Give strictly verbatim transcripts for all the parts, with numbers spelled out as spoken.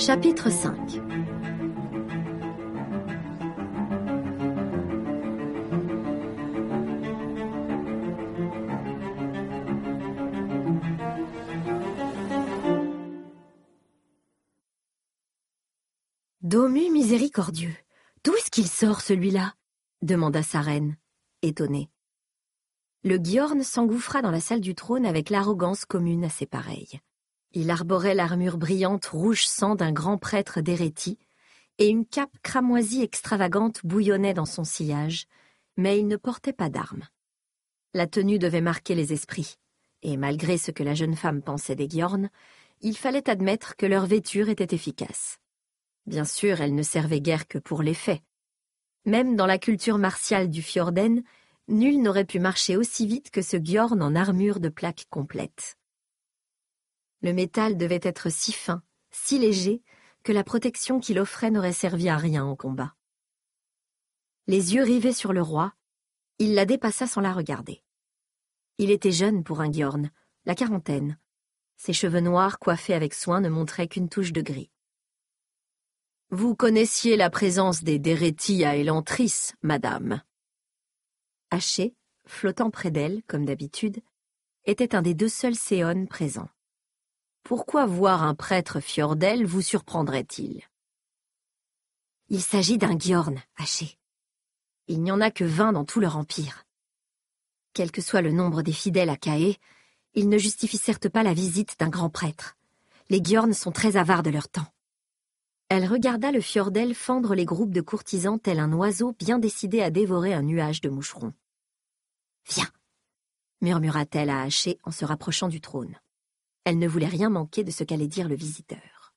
Chapitre cinq. Domu miséricordieux, d'où est-ce qu'il sort celui-là ? Demanda sa reine, étonnée. Le Gyorn s'engouffra dans la salle du trône avec l'arrogance commune à ses pareils. Il arborait l'armure brillante rouge sang d'un grand prêtre d'Éréthie, et une cape cramoisie extravagante bouillonnait dans son sillage, mais il ne portait pas d'armes. La tenue devait marquer les esprits, et malgré ce que la jeune femme pensait des Gyorn, il fallait admettre que leur vêture était efficace. Bien sûr, elle ne servait guère que pour les faits. Même dans la culture martiale du Fjorden, nul n'aurait pu marcher aussi vite que ce Gyorn en armure de plaque complète. Le métal devait être si fin, si léger, que la protection qu'il offrait n'aurait servi à rien au combat. Les yeux rivés sur le roi, il la dépassa sans la regarder. Il était jeune pour un Gyorn, la quarantaine. Ses cheveux noirs coiffés avec soin ne montraient qu'une touche de gris. « Vous connaissiez la présence des d'Éréthie à Elantris, madame. » Haché, flottant près d'elle, comme d'habitude, était un des deux seuls Séons présents. Pourquoi voir un prêtre Fjordell vous surprendrait-il ? Il s'agit d'un Gyorn, Haché. Il n'y en a que vingt dans tout leur empire. Quel que soit le nombre des fidèles à Caë, ils ne justifient certes pas la visite d'un grand prêtre. Les Gyorn sont très avares de leur temps. Elle regarda le Fjordell fendre les groupes de courtisans tel un oiseau bien décidé à dévorer un nuage de moucherons. « Viens !» murmura-t-elle à Haché en se rapprochant du trône. Elle ne voulait rien manquer de ce qu'allait dire le visiteur.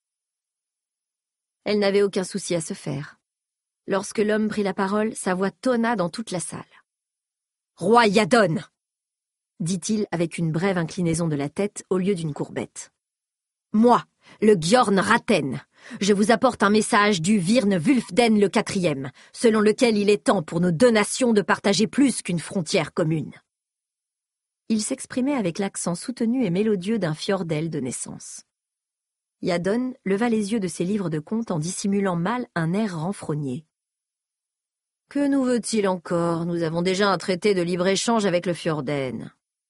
Elle n'avait aucun souci à se faire. Lorsque l'homme prit la parole, sa voix tonna dans toute la salle. « Roi Yadon !» dit-il avec une brève inclinaison de la tête au lieu d'une courbette. « Moi, le Gyorn Ratten, je vous apporte un message du Virn Wulfden le quatrième, selon lequel il est temps pour nos deux nations de partager plus qu'une frontière commune. » Il s'exprimait avec l'accent soutenu et mélodieux d'un Fjordell de naissance. Yadon leva les yeux de ses livres de contes en dissimulant mal un air renfrogné. « Que nous veut-il encore ? Nous avons déjà un traité de libre-échange avec le Fjorden. »«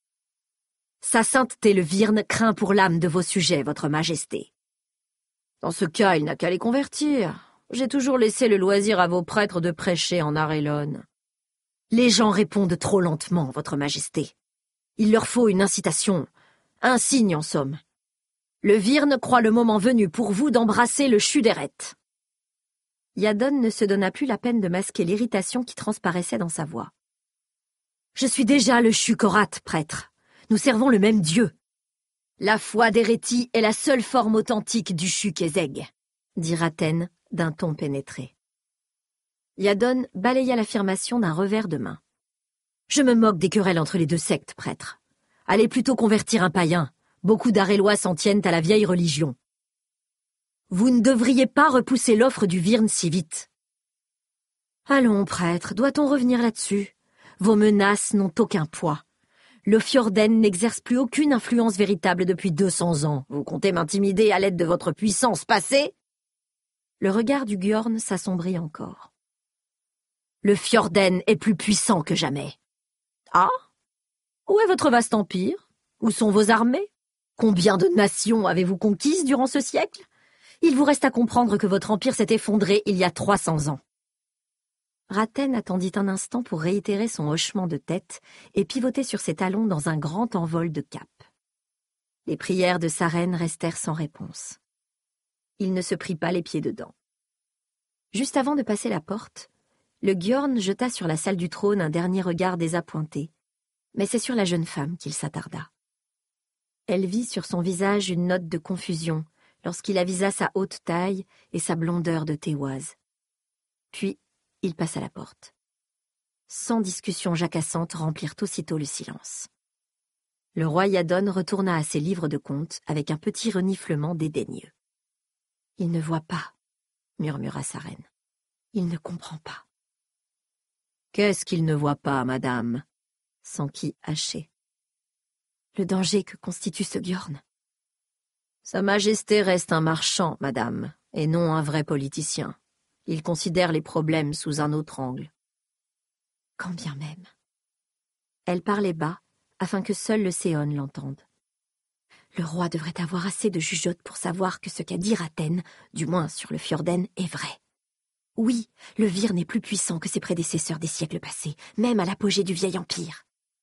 Sa sainteté le Virn craint pour l'âme de vos sujets, votre majesté. »« Dans ce cas, il n'a qu'à les convertir. J'ai toujours laissé le loisir à vos prêtres de prêcher en Arelon. »« Les gens répondent trop lentement, votre majesté. Il leur faut une incitation, un signe en somme. Le Virn croit le moment venu pour vous d'embrasser le Chuderet. » Yadon ne se donna plus la peine de masquer l'irritation qui transparaissait dans sa voix. « Je suis déjà le Chukorat, prêtre. Nous servons le même Dieu. La foi d'Éréthie est la seule forme authentique du Chuk-Ezeg, » dit Ratten d'un ton pénétré. Yadon balaya l'affirmation d'un revers de main. « Je me moque des querelles entre les deux sectes, prêtre. Allez plutôt convertir un païen. Beaucoup d'Arélois s'en tiennent à la vieille religion. Vous ne devriez pas repousser l'offre du Virn si vite. »« Allons, prêtre, doit-on revenir là-dessus ? Vos menaces n'ont aucun poids. Le Fjorden n'exerce plus aucune influence véritable depuis deux cents ans. Vous comptez m'intimider à l'aide de votre puissance passée ? » Le regard du Gyorn s'assombrit encore. « Le Fjorden est plus puissant que jamais. »« Ah ? Où est votre vaste empire ? Où sont vos armées ? Combien de nations avez-vous conquises durant ce siècle ? Il vous reste à comprendre que votre empire s'est effondré il y a trois cents ans. » Ratten attendit un instant pour réitérer son hochement de tête et pivoter sur ses talons dans un grand envol de cap. Les prières de sa reine restèrent sans réponse. Il ne se prit pas les pieds dedans. Juste avant de passer la porte, le Gyorn jeta sur la salle du trône un dernier regard désappointé, mais c'est sur la jeune femme qu'il s'attarda. Elle vit sur son visage une note de confusion lorsqu'il avisa sa haute taille et sa blondeur de Téoise. Puis, il passa la porte. Sans discussion jacassante remplirent aussitôt le silence. Le roi Yadon retourna à ses livres de contes avec un petit reniflement dédaigneux. « Il ne voit pas, » murmura sa reine. « Il ne comprend pas. »« Qu'est-ce qu'il ne voit pas, madame ?» s'enquit Haché. « Le danger que constitue ce Gyorn. »« Sa majesté reste un marchand, madame, et non un vrai politicien. Il considère les problèmes sous un autre angle. Quand bien même. Elle parlait bas, afin que seul le Séon l'entende. Le roi devrait avoir assez de jugeote pour savoir que ce qu'a dit Ratten, du moins sur le Fjorden, est vrai. Oui, le Vir n'est plus puissant que ses prédécesseurs des siècles passés, même à l'apogée du vieil empire.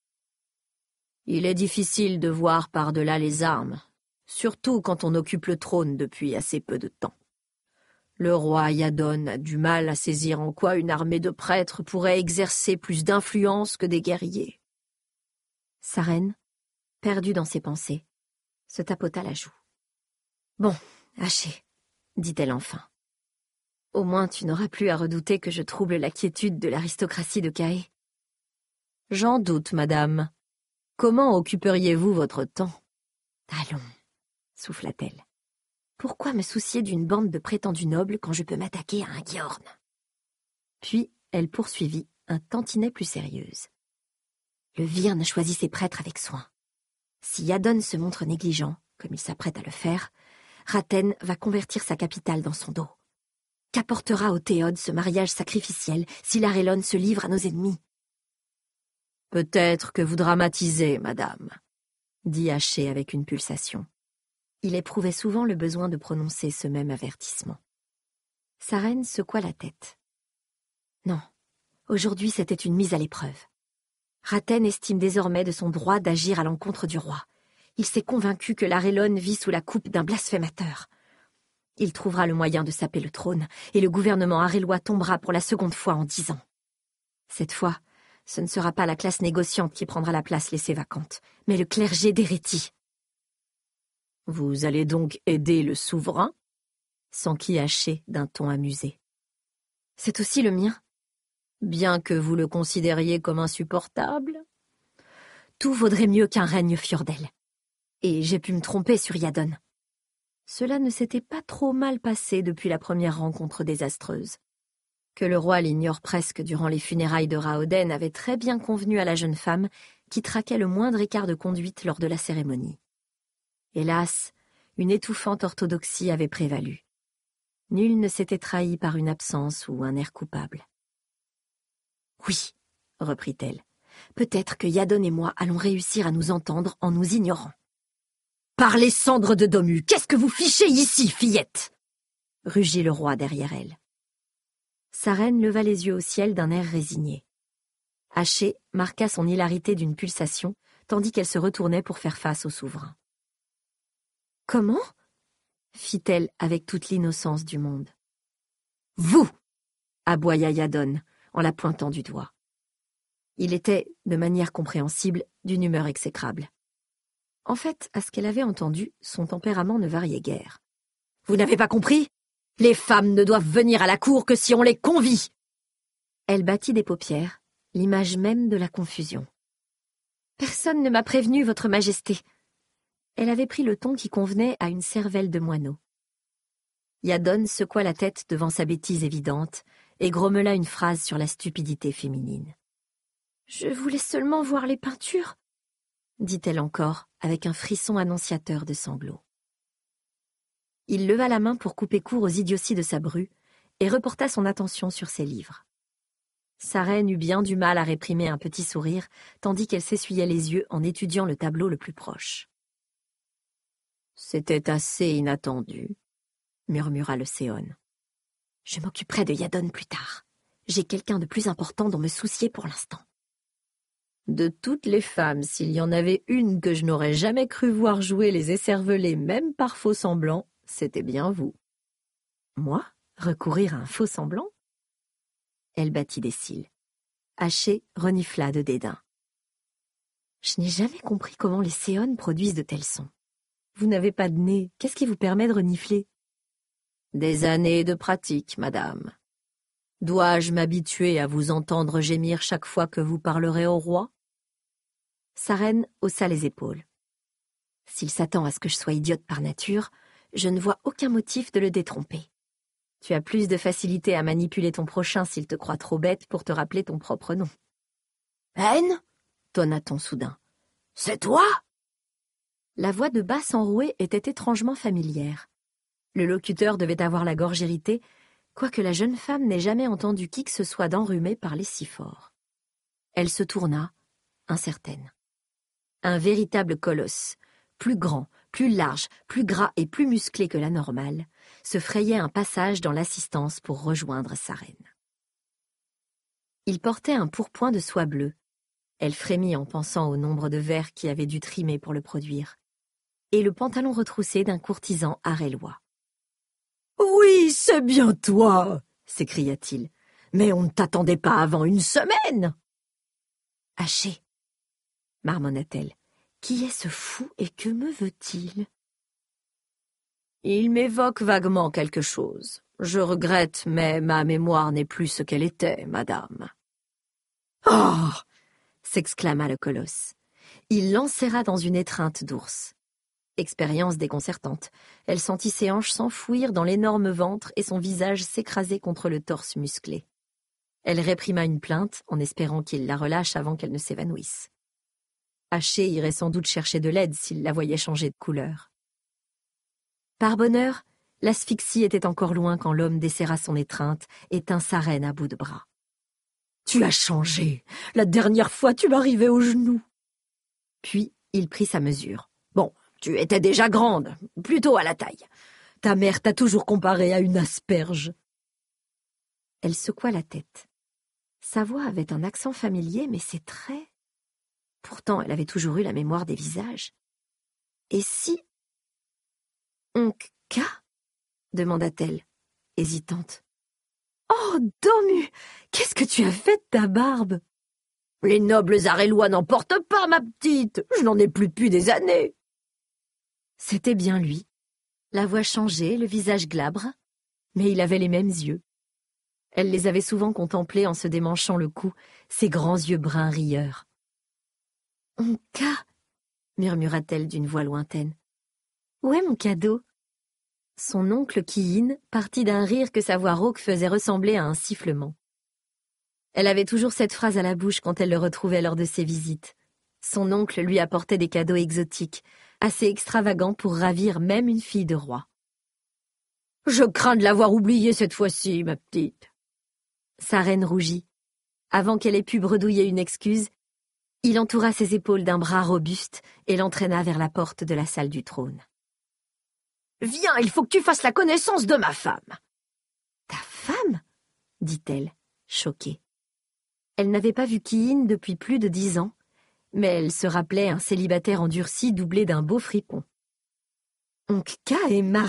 Il est difficile de voir par-delà les armes, surtout quand on occupe le trône depuis assez peu de temps. Le roi Yadon a du mal à saisir en quoi une armée de prêtres pourrait exercer plus d'influence que des guerriers. Sa reine, perdue dans ses pensées, se tapota la joue. « Bon, Haché, dit-elle enfin. Au moins tu n'auras plus à redouter que je trouble la quiétude de l'aristocratie de Caë. »« J'en doute, madame. Comment occuperiez-vous votre temps ?»« Allons, souffla-t-elle. Pourquoi me soucier d'une bande de prétendus nobles quand je peux m'attaquer à un Gyorn ?» Puis elle poursuivit, un tantinet plus sérieuse. Le Virne choisit ses prêtres avec soin. Si Yadon se montre négligent, comme il s'apprête à le faire, Ratten va convertir sa capitale dans son dos. Qu'apportera au Théod ce mariage sacrificiel si l'Arelon se livre à nos ennemis ? Peut-être que vous dramatisez, madame, dit Haché avec une pulsation. Il éprouvait souvent le besoin de prononcer ce même avertissement. Sa reine secoua la tête. Non, aujourd'hui c'était une mise à l'épreuve. Ratten estime désormais de son droit d'agir à l'encontre du roi. Il s'est convaincu que l'Arelon vit sous la coupe d'un blasphémateur. Il trouvera le moyen de saper le trône, et le gouvernement arélois tombera pour la seconde fois en dix ans. Cette fois, ce ne sera pas la classe négociante qui prendra la place laissée vacante, mais le clergé d'Hérétie. « Vous allez donc aider le souverain ?» s'enquit Haché d'un ton amusé. « C'est aussi le mien. Bien que vous le considériez comme insupportable, tout vaudrait mieux qu'un règne Fjordell. Et j'ai pu me tromper sur Yadon. Cela ne s'était pas trop mal passé depuis la première rencontre désastreuse. Que le roi l'ignore presque durant les funérailles de Raoden avait très bien convenu à la jeune femme qui traquait le moindre écart de conduite lors de la cérémonie. Hélas, une étouffante orthodoxie avait prévalu. Nul ne s'était trahi par une absence ou un air coupable. « Oui, reprit-elle, peut-être que Yadon et moi allons réussir à nous entendre en nous ignorant. »« Par les cendres de Domu, qu'est-ce que vous fichez ici, fillette ?» rugit le roi derrière elle. Sa reine leva les yeux au ciel d'un air résigné. Haché marqua son hilarité d'une pulsation, tandis qu'elle se retournait pour faire face au souverain. « Comment ?» fit-elle avec toute l'innocence du monde. « Vous !» aboya Yadon, en la pointant du doigt. Il était, de manière compréhensible, d'une humeur exécrable. En fait, à ce qu'elle avait entendu, son tempérament ne variait guère. « Vous n'avez pas compris ? Les femmes ne doivent venir à la cour que si on les convie !» Elle battit des paupières, l'image même de la confusion. « Personne ne m'a prévenu, votre majesté. » Elle avait pris le ton qui convenait à une cervelle de moineau. Yadon secoua la tête devant sa bêtise évidente et grommela une phrase sur la stupidité féminine. « Je voulais seulement voir les peintures, » dit-elle encore, avec un frisson annonciateur de sanglots. Il leva la main pour couper court aux idioties de sa bru et reporta son attention sur ses livres. Sa reine eut bien du mal à réprimer un petit sourire, tandis qu'elle s'essuyait les yeux en étudiant le tableau le plus proche. « C'était assez inattendu, » murmura le Séon. « Je m'occuperai de Yadon plus tard. J'ai quelqu'un de plus important dont me soucier pour l'instant. » De toutes les femmes, s'il y en avait une que je n'aurais jamais cru voir jouer les écervelés, même par faux semblant, c'était bien vous. Moi, recourir à un faux semblant ? Elle battit des cils. Haché renifla de dédain. Je n'ai jamais compris comment les Séons produisent de tels sons. Vous n'avez pas de nez, qu'est-ce qui vous permet de renifler ? Des années de pratique, madame. Dois-je m'habituer à vous entendre gémir chaque fois que vous parlerez au roi ? Sa reine haussa les épaules. S'il s'attend à ce que je sois idiote par nature, je ne vois aucun motif de le détromper. Tu as plus de facilité à manipuler ton prochain s'il te croit trop bête pour te rappeler ton propre nom. « Haine » tonna-t-on soudain. « C'est toi ?» La voix de basse enrouée était étrangement familière. Le locuteur devait avoir la gorge irritée, quoique la jeune femme n'ait jamais entendu qui que ce soit d'enrhumé parler si fort. Elle se tourna, incertaine. Un véritable colosse, plus grand, plus large, plus gras et plus musclé que la normale, se frayait un passage dans l'assistance pour rejoindre sa reine. Il portait un pourpoint de soie bleue. Elle frémit en pensant au nombre de vers qui avaient dû trimer pour le produire, et le pantalon retroussé d'un courtisan arélois. « Oui, c'est bien toi !» s'écria-t-il. « Mais on ne t'attendait pas avant une semaine !»« Haché !» marmonna-t-elle. « Qui est ce fou et que me veut-il ?»« Il m'évoque vaguement quelque chose. Je regrette, mais ma mémoire n'est plus ce qu'elle était, madame. »« Oh !» s'exclama le colosse. Il l'enserra dans une étreinte d'ours. Expérience déconcertante. Elle sentit ses hanches s'enfouir dans l'énorme ventre et son visage s'écraser contre le torse musclé. Elle réprima une plainte en espérant qu'il la relâche avant qu'elle ne s'évanouisse. Haché irait sans doute chercher de l'aide s'il la voyait changer de couleur. Par bonheur, l'asphyxie était encore loin quand l'homme desserra son étreinte et tint sa reine à bout de bras. « Tu as changé. La dernière fois, tu m'arrivais aux genoux. » Puis, il prit sa mesure. « Bon, tu étais déjà grande, plutôt à la taille. Ta mère t'a toujours comparée à une asperge. » Elle secoua la tête. Sa voix avait un accent familier, mais ses traits... Pourtant, elle avait toujours eu la mémoire des visages. « Et si... Onka ?» demanda-t-elle, hésitante. « Oh, Domu, qu'est-ce que tu as fait de ta barbe ?»« Les nobles arélois n'en portent pas, ma petite. Je n'en ai plus depuis des années. » C'était bien lui. La voix changée, le visage glabre, mais il avait les mêmes yeux. Elle les avait souvent contemplés en se démanchant le cou, ses grands yeux bruns rieurs. « Onka » murmura-t-elle d'une voix lointaine. « Où est mon cadeau ?» Son oncle Kiin partit d'un rire que sa voix rauque faisait ressembler à un sifflement. Elle avait toujours cette phrase à la bouche quand elle le retrouvait lors de ses visites. Son oncle lui apportait des cadeaux exotiques, assez extravagants pour ravir même une fille de roi. « Je crains de l'avoir oublié cette fois-ci, ma petite. » Sa reine rougit. Avant qu'elle ait pu bredouiller une excuse, il entoura ses épaules d'un bras robuste et l'entraîna vers la porte de la salle du trône. « Viens, il faut que tu fasses la connaissance de ma femme. »« Ta femme ?» dit-elle, choquée. Elle n'avait pas vu Kiin depuis plus de dix ans, mais elle se rappelait un célibataire endurci doublé d'un beau fripon. « Onka est mariée ?»«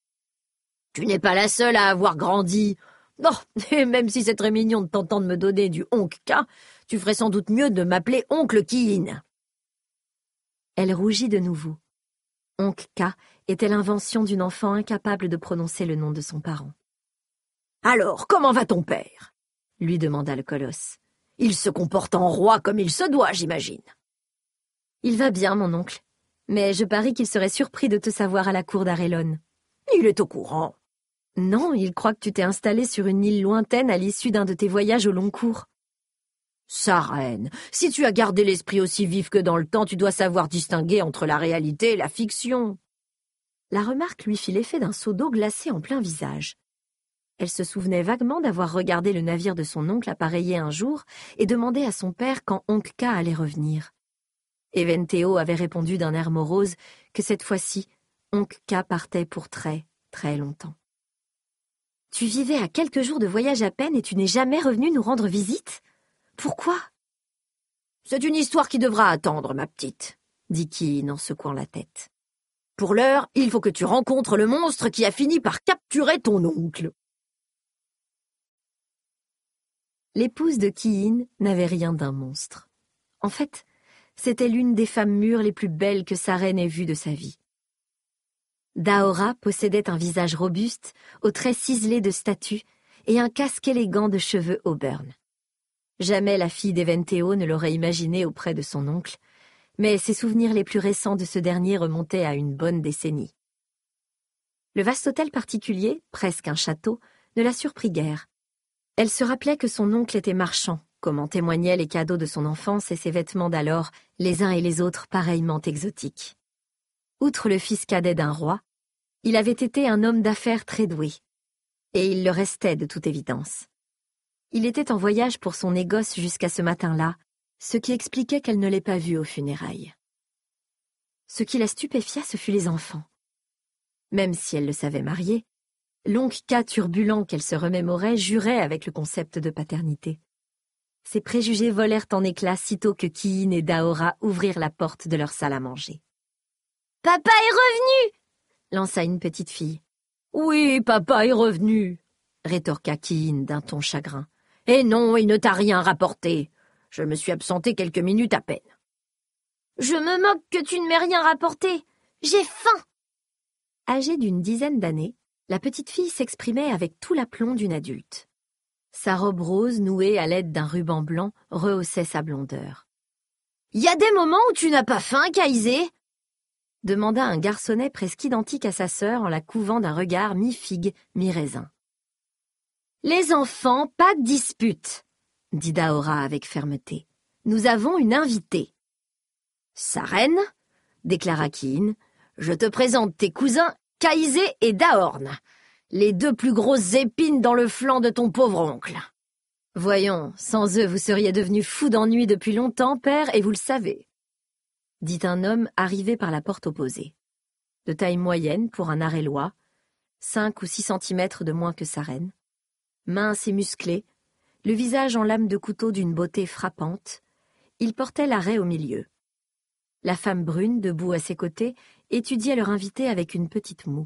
Tu n'es pas la seule à avoir grandi. Non, et même si c'est très mignon de t'entendre me donner du Onka, tu ferais sans doute mieux de m'appeler oncle Kiin. » Elle rougit de nouveau. Onka était l'invention d'une enfant incapable de prononcer le nom de son parent. « Alors, comment va ton père ?» lui demanda le colosse. « Il se comporte en roi comme il se doit, j'imagine. »« Il va bien, mon oncle, mais je parie qu'il serait surpris de te savoir à la cour d'Arelon. »« Il est au courant. »« Non, il croit que tu t'es installé sur une île lointaine à l'issue d'un de tes voyages au long cours. »« Sa reine, si tu as gardé l'esprit aussi vif que dans le temps, tu dois savoir distinguer entre la réalité et la fiction. » La remarque lui fit l'effet d'un seau d'eau glacée en plein visage. Elle se souvenait vaguement d'avoir regardé le navire de son oncle appareillé un jour et demandé à son père quand Onka allait revenir. Eventeo avait répondu d'un air morose que cette fois-ci, Onka partait pour très, très longtemps. « Tu vivais à quelques jours de voyage à peine et tu n'es jamais revenu nous rendre visite ? Pourquoi ?»« C'est une histoire qui devra attendre, ma petite, » dit Kiin en secouant la tête. « Pour l'heure, il faut que tu rencontres le monstre qui a fini par capturer ton oncle. » L'épouse de Kiin n'avait rien d'un monstre. En fait, c'était l'une des femmes mûres les plus belles que sa reine ait vues de sa vie. Daora possédait un visage robuste, aux traits ciselés de statue et un casque élégant de cheveux auburn. Jamais la fille d'Eventeo ne l'aurait imaginé auprès de son oncle, mais ses souvenirs les plus récents de ce dernier remontaient à une bonne décennie. Le vaste hôtel particulier, presque un château, ne la surprit guère. Elle se rappelait que son oncle était marchand, comme en témoignaient les cadeaux de son enfance et ses vêtements d'alors, les uns et les autres pareillement exotiques. Outre le fils cadet d'un roi, Il avait été un homme d'affaires très doué, et il le restait de toute évidence. Il était en voyage pour son négoce jusqu'à ce matin-là, ce qui expliquait qu'elle ne l'ait pas vu aux funérailles. Ce qui la stupéfia, ce fut les enfants. Même si elle le savait marié, l'oncle K turbulent qu'elle se remémorait jurait avec le concept de paternité. Ses préjugés volèrent en éclats sitôt que Kiin et Daora ouvrirent la porte de leur salle à manger. « Papa est revenu !» lança une petite fille. « Oui, papa est revenu !» rétorqua Kiin d'un ton chagrin. « Et non, il ne t'a rien rapporté. Je me suis absenté quelques minutes à peine. »« Je me moque que tu ne m'aies rien rapporté. J'ai faim !» Âgée d'une dizaine d'années, la petite fille s'exprimait avec tout l'aplomb d'une adulte. Sa robe rose nouée à l'aide d'un ruban blanc rehaussait sa blondeur. « Y a des moments où tu n'as pas faim, Kaizé ?» demanda un garçonnet presque identique à sa sœur en la couvant d'un regard mi-figue, mi-raisin. « Les enfants, pas de dispute !» dit Daora avec fermeté. « Nous avons une invitée. »« Sarène !» déclara Kiin. « Je te présente tes cousins Kaizé et Daorn, les deux plus grosses épines dans le flanc de ton pauvre oncle. Voyons, sans eux vous seriez devenu fou d'ennui depuis longtemps, père, et vous le savez. » dit un homme arrivé par la porte opposée. De taille moyenne pour un Arélois, cinq ou six centimètres de moins que Sarène, mince et musclé, le visage en lame de couteau d'une beauté frappante, il portait l'arrêt au milieu. La femme brune, debout à ses côtés, étudiait leur invité avec une petite moue.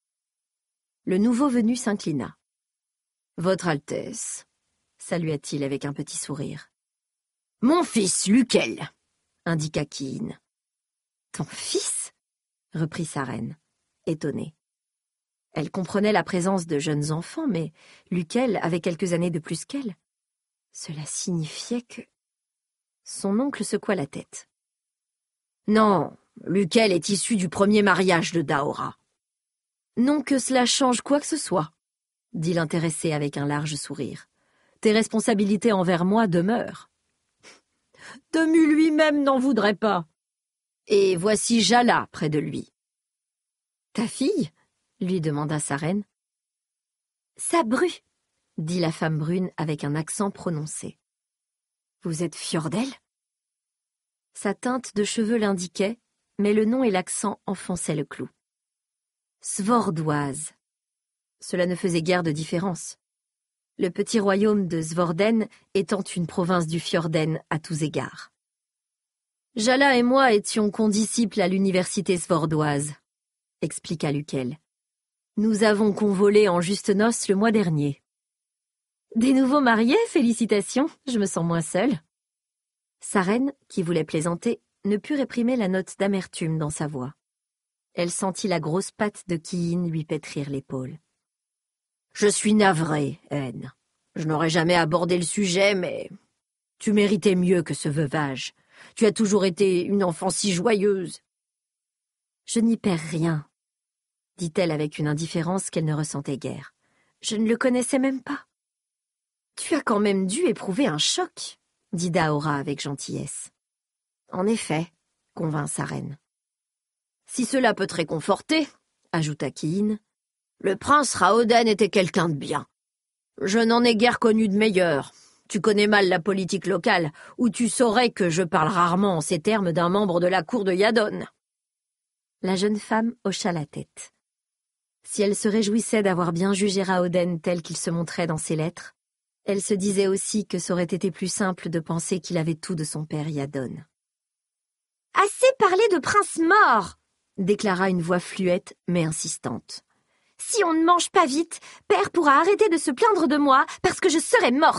Le nouveau venu s'inclina. « Votre Altesse » salua-t-il avec un petit sourire. « Mon fils, Lukel » indiqua Kiin. « Ton fils » reprit Sarène, étonnée. Elle comprenait la présence de jeunes enfants, mais Lukel avait quelques années de plus qu'elle. Cela signifiait que... Son oncle secoua la tête. « Non, Lukel est issu du premier mariage de Daora. »« Non que cela change quoi que ce soit, » dit l'intéressé avec un large sourire. « Tes responsabilités envers moi demeurent. »« Demu lui-même n'en voudrait pas. » Et voici Jala près de lui. « Ta fille ?» lui demanda Sarène. « Sabru !» dit la femme brune avec un accent prononcé. « Vous êtes Fjordell ?» Sa teinte de cheveux l'indiquait, mais le nom et l'accent enfonçaient le clou. « Svordoise !» Cela ne faisait guère de différence. Le petit royaume de Svorden étant une province du Fjorden à tous égards. Jala et moi étions condisciples à l'université svordoise, expliqua Lukel. Nous avons convolé en juste noces le mois dernier. Des nouveaux mariés, félicitations, je me sens moins seule. Sarène, qui voulait plaisanter, ne put réprimer la note d'amertume dans sa voix. Elle sentit la grosse patte de Kiin lui pétrir l'épaule. Je suis navrée, haine. Je n'aurais jamais abordé le sujet, mais tu méritais mieux que ce veuvage. Tu as toujours été une enfant si joyeuse. Je n'y perds rien, dit-elle avec une indifférence qu'elle ne ressentait guère. Je ne le connaissais même pas. Tu as quand même dû éprouver un choc, dit Daora avec gentillesse. En effet, convint Sarène. Si cela peut te réconforter, ajouta Kiin, le prince Raoden était quelqu'un de bien. Je n'en ai guère connu de meilleur. Tu connais mal la politique locale, ou tu saurais que je parle rarement en ces termes d'un membre de la cour de Yadon. La jeune femme hocha la tête. Si elle se réjouissait d'avoir bien jugé Raoden tel qu'il se montrait dans ses lettres, elle se disait aussi que ça aurait été plus simple de penser qu'il avait tout de son père Yadon. « Assez parlé de prince mort !» déclara une voix fluette mais insistante. « Si on ne mange pas vite, père pourra arrêter de se plaindre de moi parce que je serai morte. »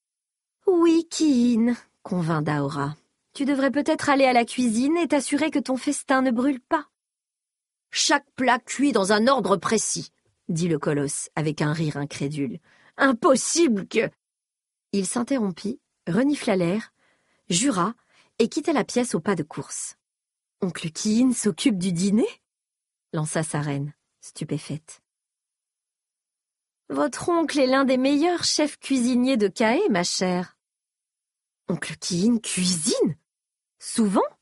Oui, Kiin, convint Daora. Tu devrais peut-être aller à la cuisine et t'assurer que ton festin ne brûle pas. Chaque plat cuit dans un ordre précis, dit le colosse avec un rire incrédule. Impossible que... Il s'interrompit, renifla l'air, jura et quitta la pièce au pas de course. Oncle Kiin s'occupe du dîner ? Lança Sarène, stupéfaite. Votre oncle est l'un des meilleurs chefs cuisiniers de Kaé, ma chère. Oncle Kiin cuisine ? Souvent ?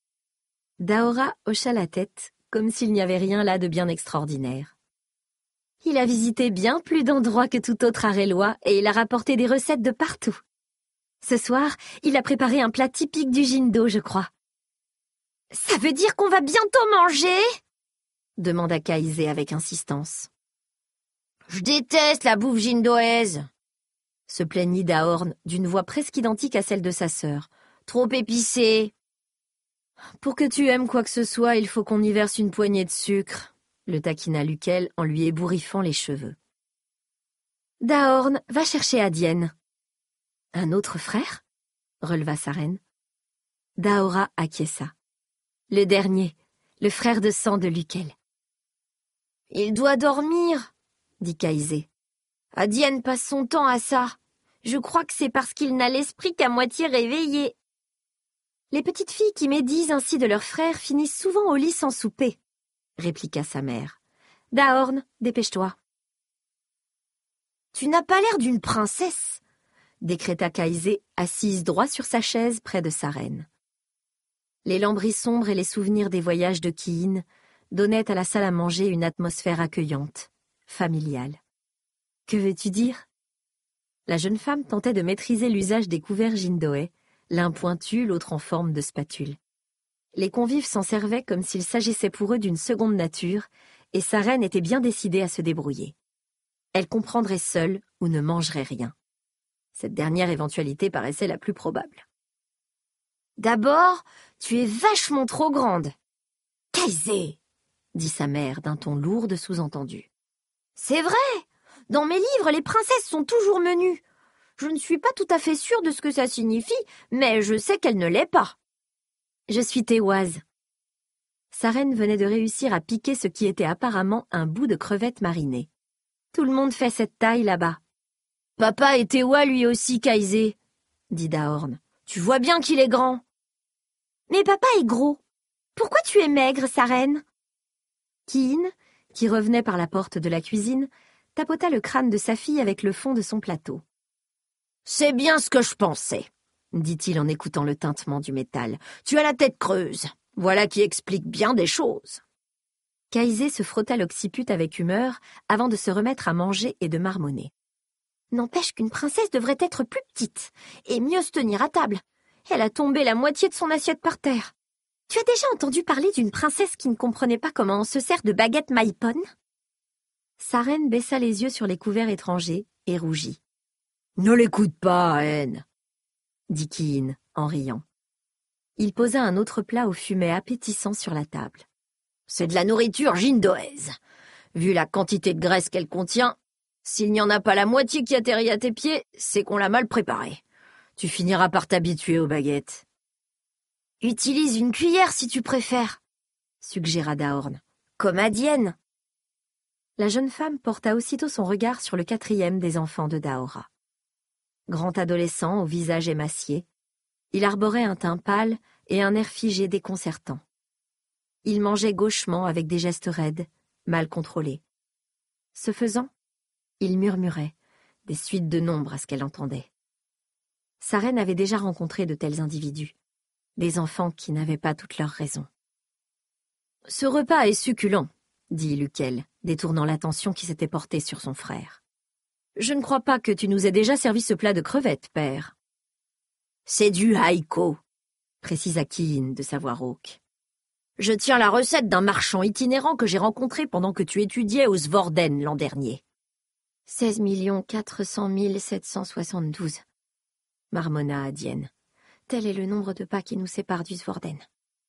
Daora hocha la tête, comme s'il n'y avait rien là de bien extraordinaire. Il a visité bien plus d'endroits que tout autre Arélois et il a rapporté des recettes de partout. Ce soir, il a préparé un plat typique du Jindo, je crois. « Ça veut dire qu'on va bientôt manger ?» demanda Kaizé avec insistance. « Je déteste la bouffe jindoaise !» se plaignit Daorn d'une voix presque identique à celle de sa sœur. « Trop épicée !»« Pour que tu aimes quoi que ce soit, il faut qu'on y verse une poignée de sucre !» le taquina Lukel en lui ébouriffant les cheveux. « Daorn, va chercher Adienne. »« Un autre frère ?» releva Saren. Daora acquiesça. « Le dernier, le frère de sang de Lukel. »« Il doit dormir !» dit Kaizé. « Adienne passe son temps à ça. Je crois que c'est parce qu'il n'a l'esprit qu'à moitié réveillé. » Les petites filles qui médisent ainsi de leurs frères finissent souvent au lit sans souper, répliqua sa mère. « Daorn, dépêche-toi. »« Tu n'as pas l'air d'une princesse, » décréta Kaizé, assise droit sur sa chaise près de sa reine. Les lambris sombres et les souvenirs des voyages de Kiin donnaient à la salle à manger une atmosphère accueillante, familiale. « Que veux-tu dire ?» La jeune femme tentait de maîtriser l'usage des couverts jindoais, l'un pointu, l'autre en forme de spatule. Les convives s'en servaient comme s'il s'agissait pour eux d'une seconde nature, et sa reine était bien décidée à se débrouiller. Elle comprendrait seule ou ne mangerait rien. Cette dernière éventualité paraissait la plus probable. « D'abord, tu es vachement trop grande. »« Kaizé !» dit sa mère d'un ton lourd de sous-entendu. « C'est vrai ! Dans mes livres, les princesses sont toujours menues. Je ne suis pas tout à fait sûre de ce que ça signifie, mais je sais qu'elle ne l'est pas. »« Je suis téoise. » Sa reine venait de réussir à piquer ce qui était apparemment un bout de crevette marinée. Tout le monde fait cette taille là-bas. « Papa est téois lui aussi, Kaizé, » dit Daorn. « Tu vois bien qu'il est grand. »« Mais papa est gros. Pourquoi tu es maigre, sa reine ?» Kiin, qui revenait par la porte de la cuisine, tapota le crâne de sa fille avec le fond de son plateau. « C'est bien ce que je pensais, » dit-il en écoutant le tintement du métal. « Tu as la tête creuse. Voilà qui explique bien des choses. » Kaizé se frotta l'occiput avec humeur avant de se remettre à manger et de marmonner. « N'empêche qu'une princesse devrait être plus petite et mieux se tenir à table. Elle a tombé la moitié de son assiette par terre. Tu as déjà entendu parler d'une princesse qui ne comprenait pas comment on se sert de baguette maïpon ?» Sa reine baissa les yeux sur les couverts étrangers et rougit. « Ne l'écoute pas, haine, » dit Kiin en riant. Il posa un autre plat au fumet appétissant sur la table. « C'est de la nourriture jindoaise. Vu la quantité de graisse qu'elle contient, s'il n'y en a pas la moitié qui atterrit à tes pieds, c'est qu'on l'a mal préparée. Tu finiras par t'habituer aux baguettes. »« Utilise une cuillère si tu préfères, » suggéra Daorn. « Comme Adienne. » La jeune femme porta aussitôt son regard sur le quatrième des enfants de Daora. Grand adolescent au visage émacié, il arborait un teint pâle et un air figé déconcertant. Il mangeait gauchement avec des gestes raides, mal contrôlés. Ce faisant, il murmurait, des suites de nombres à ce qu'elle entendait. Sa reine avait déjà rencontré de tels individus, des enfants qui n'avaient pas toutes leurs raisons. « Ce repas est succulent, » dit Lukel, détournant l'attention qui s'était portée sur son frère. « Je ne crois pas que tu nous aies déjà servi ce plat de crevettes, père. »« C'est du haïko, » précisa Kiin de sa voix rauque. « Je tiens la recette d'un marchand itinérant que j'ai rencontré pendant que tu étudiais au Svorden l'an dernier. »« seize millions quatre cent mille sept cent soixante-douze, » marmonna Adienne. « Tel est le nombre de pas qui nous séparent du Svorden. »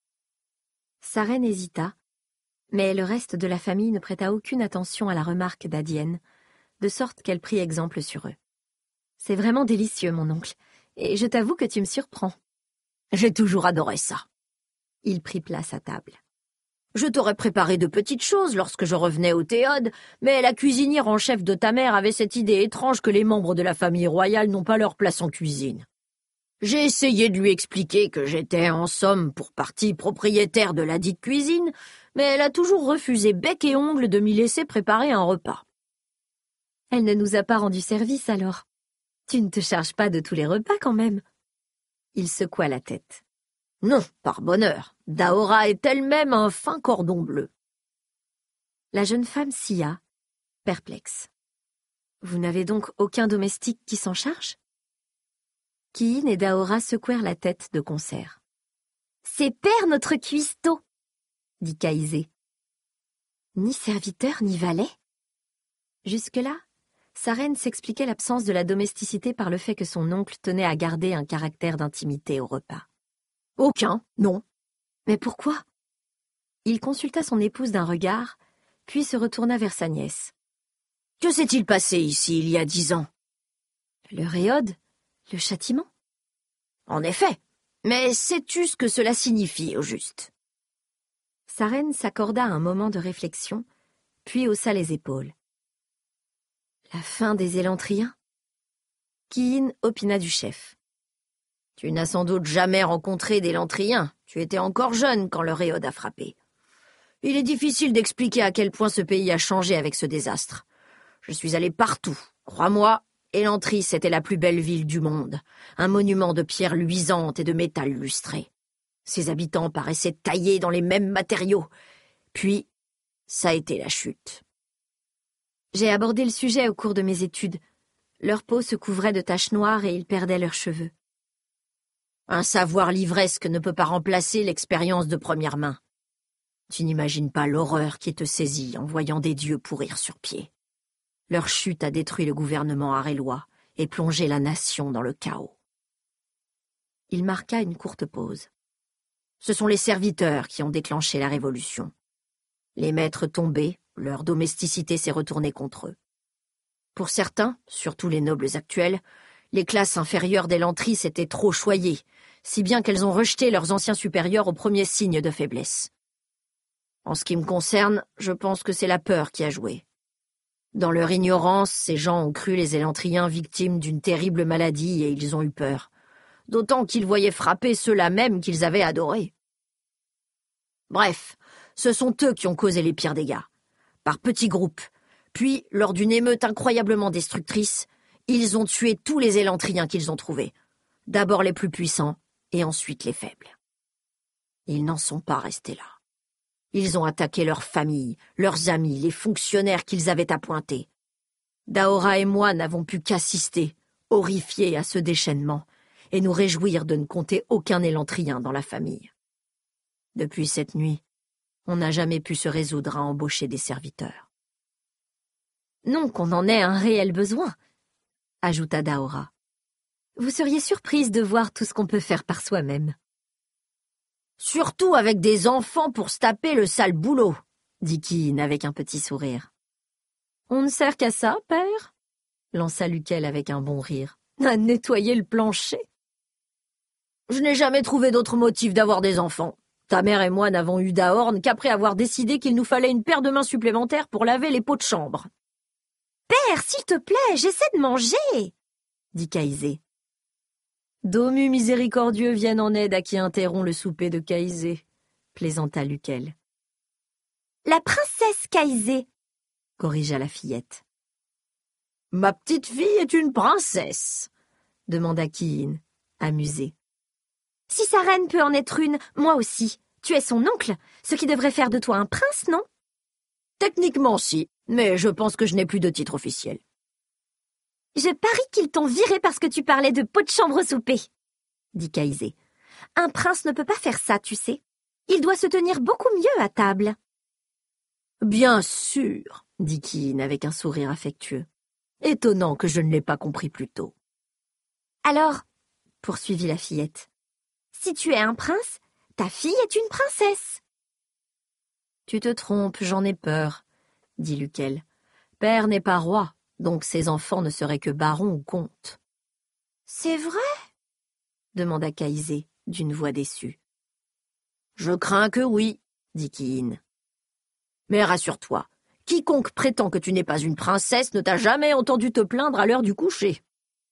Sa reine hésita, mais le reste de la famille ne prêta aucune attention à la remarque d'Adienne, de sorte qu'elle prit exemple sur eux. « C'est vraiment délicieux, mon oncle, et je t'avoue que tu me surprends. »« J'ai toujours adoré ça. » Il prit place à table. « Je t'aurais préparé de petites choses lorsque je revenais au Théode, mais la cuisinière en chef de ta mère avait cette idée étrange que les membres de la famille royale n'ont pas leur place en cuisine. J'ai essayé de lui expliquer que j'étais en somme pour partie propriétaire de la dite cuisine, mais elle a toujours refusé bec et ongle de m'y laisser préparer un repas. »« Elle ne nous a pas rendu service alors. Tu ne te charges pas de tous les repas quand même. » Il secoua la tête. Non, par bonheur, Daora est elle-même un fin cordon bleu. La jeune femme sia, perplexe. Vous n'avez donc aucun domestique qui s'en charge? Kiin et Daora secouèrent la tête de concert. C'est père notre cuistot, dit Kaizé. Ni serviteur ni valet? Jusque-là, Saren s'expliquait l'absence de la domesticité par le fait que son oncle tenait à garder un caractère d'intimité au repas. Aucun, non. Mais pourquoi? Il consulta son épouse d'un regard, puis se retourna vers sa nièce. Que s'est-il passé ici il y a dix ans? Le réode? Le châtiment? En effet, mais sais-tu ce que cela signifie au juste? Saren s'accorda un moment de réflexion, puis haussa les épaules. La fin des Élantriens? Kiin opina du chef. Tu n'as sans doute jamais rencontré d'Élantriens. Tu étais encore jeune quand le réode a frappé. Il est difficile d'expliquer à quel point ce pays a changé avec ce désastre. Je suis allé partout. Crois-moi, Élantris était la plus belle ville du monde. Un monument de pierres luisantes et de métal lustré. Ses habitants paraissaient taillés dans les mêmes matériaux. Puis, ça a été la chute. J'ai abordé le sujet au cours de mes études. Leur peau se couvrait de taches noires et ils perdaient leurs cheveux. Un savoir livresque ne peut pas remplacer l'expérience de première main. Tu n'imagines pas l'horreur qui te saisit en voyant des dieux pourrir sur pied. Leur chute a détruit le gouvernement arélois et plongé la nation dans le chaos. Il marqua une courte pause. Ce sont les serviteurs qui ont déclenché la révolution. Les maîtres tombés, leur domesticité s'est retournée contre eux. Pour certains, surtout les nobles actuels, les classes inférieures d'Élantris s'étaient trop choyées, si bien qu'elles ont rejeté leurs anciens supérieurs au premier signe de faiblesse. En ce qui me concerne, je pense que c'est la peur qui a joué. Dans leur ignorance, ces gens ont cru les Élantriens victimes d'une terrible maladie et ils ont eu peur, d'autant qu'ils voyaient frapper ceux-là même qu'ils avaient adorés. Bref, ce sont eux qui ont causé les pires dégâts, par petits groupes, puis, lors d'une émeute incroyablement destructrice, ils ont tué tous les Élantriens qu'ils ont trouvés, d'abord les plus puissants et ensuite les faibles. Ils n'en sont pas restés là. Ils ont attaqué leurs familles, leurs amis, les fonctionnaires qu'ils avaient appointés. Daora et moi n'avons pu qu'assister, horrifiés à ce déchaînement, et nous réjouir de ne compter aucun Élantrien dans la famille. Depuis cette nuit, on n'a jamais pu se résoudre à embaucher des serviteurs. Non qu'on en ait un réel besoin, ajouta Daora. Vous seriez surprise de voir tout ce qu'on peut faire par soi-même. Surtout avec des enfants pour se taper le sale boulot, dit Kiin avec un petit sourire. On ne sert qu'à ça, père, lança Lukel avec un bon rire. À nettoyer le plancher. Je n'ai jamais trouvé d'autre motif d'avoir des enfants. Ta mère et moi n'avons eu d'Ahorn qu'après avoir décidé qu'il nous fallait une paire de mains supplémentaires pour laver les pots de chambre. Père, s'il te plaît, j'essaie de manger, dit Kaizé. Domu miséricordieux vienne en aide à qui interrompt le souper de Kaizé, plaisanta Lukel. La princesse Kaizé, corrigea la fillette. Ma petite fille est une princesse, demanda Kiin, amusé. Si sa reine peut en être une, moi aussi. Tu es son oncle, ce qui devrait faire de toi un prince, non? Techniquement si, mais je pense que je n'ai plus de titre officiel. Je parie qu'ils t'ont viré parce que tu parlais de pot de chambre au souper, dit Kaizé. Un prince ne peut pas faire ça, tu sais. Il doit se tenir beaucoup mieux à table. Bien sûr, dit Kiin avec un sourire affectueux. Étonnant que je ne l'ai pas compris plus tôt. Alors, poursuivit la fillette, si tu es un prince, ta fille est une princesse. Tu te trompes, j'en ai peur, dit Lukel. Père n'est pas roi. Donc ses enfants ne seraient que barons ou comtes. « C'est vrai ?» demanda Kaizé, d'une voix déçue. « Je crains que oui, » dit Kiin. « Mais rassure-toi, quiconque prétend que tu n'es pas une princesse ne t'a jamais entendu te plaindre à l'heure du coucher. »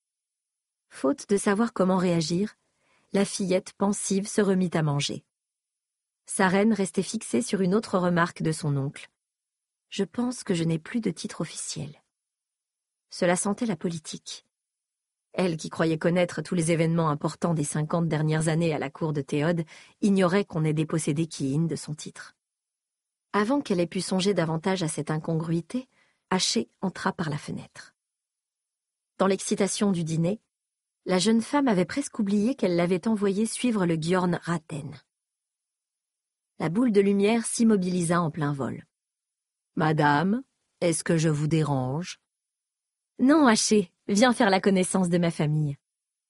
Faute de savoir comment réagir, la fillette pensive se remit à manger. Sa reine restait fixée sur une autre remarque de son oncle. « Je pense que je n'ai plus de titre officiel. » Cela sentait la politique. Elle, qui croyait connaître tous les événements importants des cinquante dernières années à la cour de Théode, ignorait qu'on ait dépossédé Kiin de son titre. Avant qu'elle ait pu songer davantage à cette incongruité, Haché entra par la fenêtre. Dans l'excitation du dîner, la jeune femme avait presque oublié qu'elle l'avait envoyé suivre le Gjorn Ratten. La boule de lumière s'immobilisa en plein vol. « Madame, est-ce que je vous dérange ?»« Non, Haché, viens faire la connaissance de ma famille. »«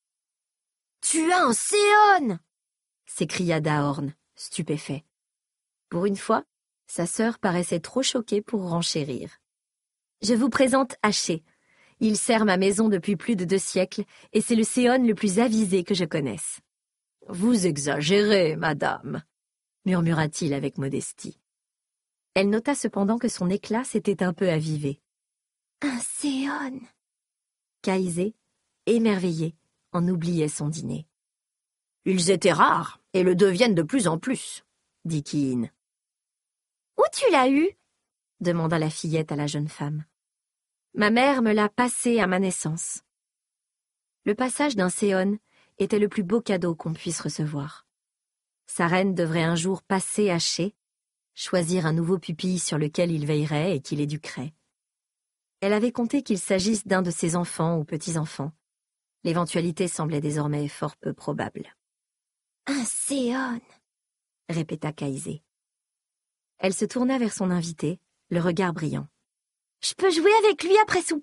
Tu as un Séon !» s'écria Dahorn, stupéfait. Pour une fois, sa sœur paraissait trop choquée pour renchérir. « Je vous présente Haché. Il sert ma maison depuis plus de deux siècles et c'est le Séon le plus avisé que je connaisse. »« Vous exagérez, madame !» murmura-t-il avec modestie. Elle nota cependant que son éclat s'était un peu avivé. « Un Séon !» Kaïsé, émerveillé, en oubliait son dîner. « Ils étaient rares et le deviennent de plus en plus, » dit Kiin. « Où tu l'as eu ?» demanda la fillette à la jeune femme. « Ma mère me l'a passé à ma naissance. » Le passage d'un Séon était le plus beau cadeau qu'on puisse recevoir. Sa reine devrait un jour passer Haché, choisir un nouveau pupille sur lequel il veillerait et qu'il éduquerait. Elle avait compté qu'il s'agisse d'un de ses enfants ou petits-enfants. L'éventualité semblait désormais fort peu probable. « Un Séon !» répéta Kaïsé. Elle se tourna vers son invité, le regard brillant. « Je peux jouer avec lui après souper ?»«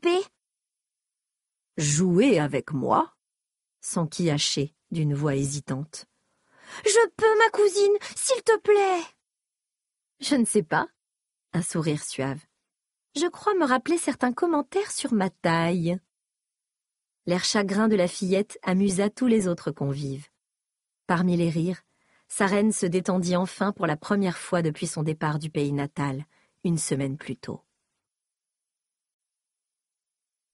Jouer avec moi ?» s'enquit Haché d'une voix hésitante. « Je peux, ma cousine, s'il te plaît !»« Je ne sais pas. » Un sourire suave. « Je crois me rappeler certains commentaires sur ma taille. » L'air chagrin de la fillette amusa tous les autres convives. Parmi les rires, sa reine se détendit enfin pour la première fois depuis son départ du pays natal, une semaine plus tôt.